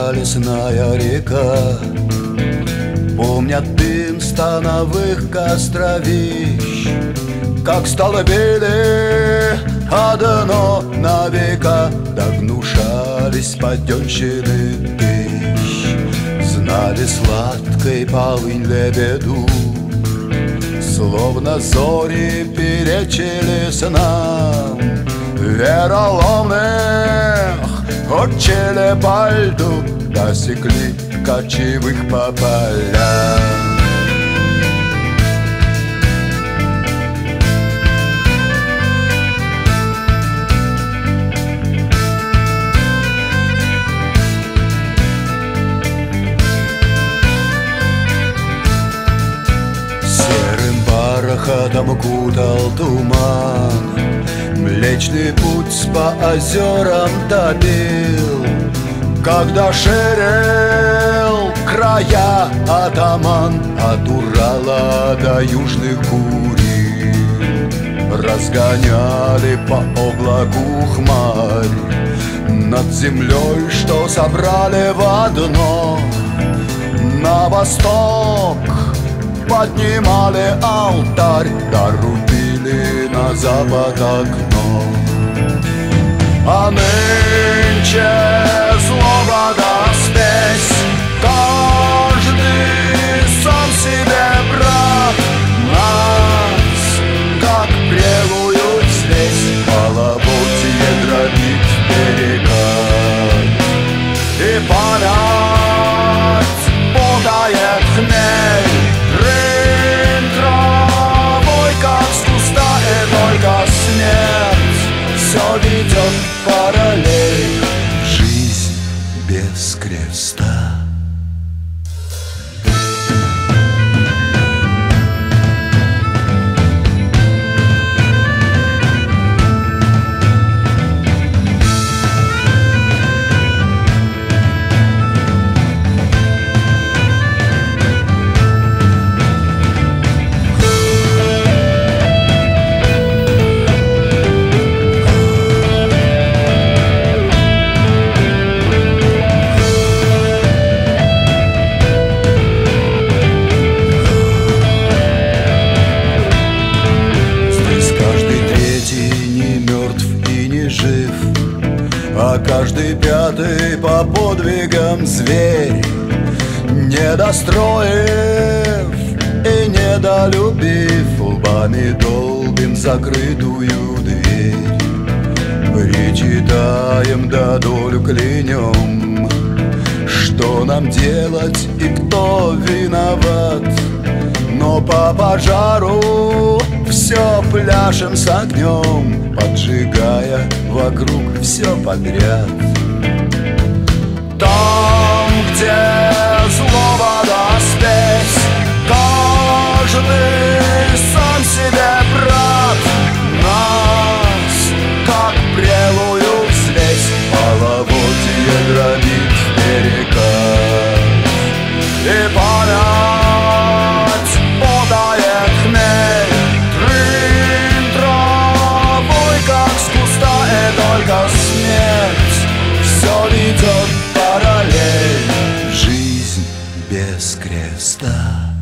лесная река. Помнят дым становых костровищ, как столбили одно на века, да гнушались паденщины пищ. Знали сладкой полынь лебеду, словно зори перечили снам вероломных отчели по льду, досекли кочевых по полям. Серым бархатом укутал туман, Млечный путь по озерам топил, когда ширил края атаман от Урала до южных Курил. Разгоняли по облаку хмарь над землей, что собрали в одно. На восток поднимали алтарь, да рубили на запад окно. А нынче злоба да спесь, каждый сам себе брат. Нас, как прелуют здесь, половодье дробит берега. И память подает хмель, рынь травой, как с куста, и только смерть все ведет параллель. Жизнь без креста. А каждый пятый по подвигам зверь, недостроив и недолюбив, лбами долбим закрытую дверь. Причитаем да долю клянем, что нам делать и кто виноват. Но по пожару все пляшем с огнем, поджигая вокруг все подряд. Там, где злоба да спесь, каждый сам себе брат. Нас, как прелую взвесь, половодье дробит берега. И память подает хмель, рынь травой, как с куста, и только смерть все ведет параллель. Жизнь без креста.